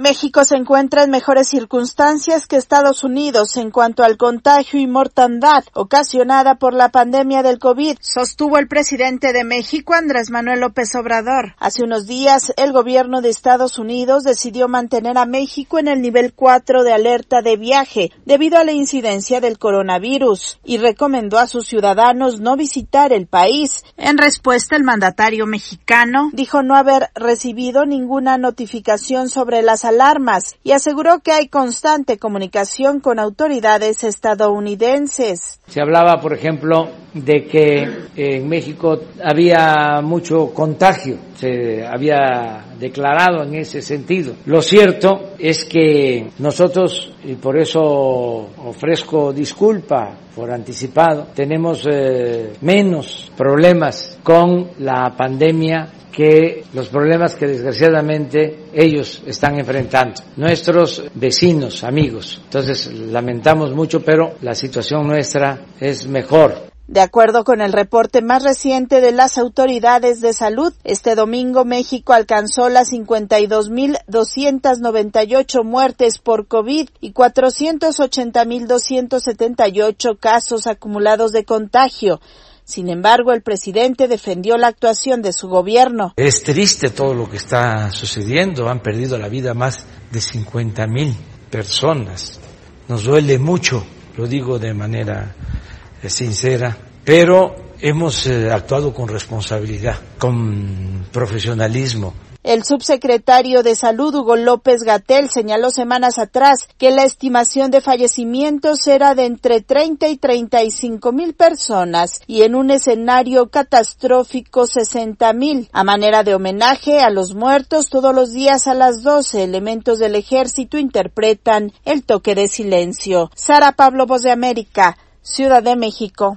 México se encuentra en mejores circunstancias que Estados Unidos en cuanto al contagio y mortandad ocasionada por la pandemia del COVID, sostuvo el presidente de México, Andrés Manuel López Obrador. Hace unos días, el gobierno de Estados Unidos decidió mantener a México en el nivel 4 de alerta de viaje debido a la incidencia del coronavirus y recomendó a sus ciudadanos no visitar el país. En respuesta, el mandatario mexicano dijo no haber recibido ninguna notificación sobre las alarmas y aseguró que hay constante comunicación con autoridades estadounidenses. Se hablaba, por ejemplo, de que en México había mucho contagio, se había declarado en ese sentido. Lo cierto es que nosotros, y por eso ofrezco disculpa por anticipado, tenemos menos problemas con la pandemia que los problemas que desgraciadamente ellos están enfrentando, nuestros vecinos, amigos. Entonces, lamentamos mucho, pero la situación nuestra es mejor. De acuerdo con el reporte más reciente de las autoridades de salud, este domingo México alcanzó las 52,298 muertes por COVID y 480,278 casos acumulados de contagio. Sin embargo, el presidente defendió la actuación de su gobierno. Es triste todo lo que está sucediendo. Han perdido la vida más de 50,000 personas. Nos duele mucho, lo digo de manera sincera, pero hemos actuado con responsabilidad, con profesionalismo. El subsecretario de Salud, Hugo López-Gatell, señaló semanas atrás que la estimación de fallecimientos era de entre 30 y 35,000 personas y en un escenario catastrófico 60,000. A manera de homenaje a los muertos, todos los días a las 12, elementos del ejército interpretan el toque de silencio. Sara Pablo, Voz de América, Ciudad de México.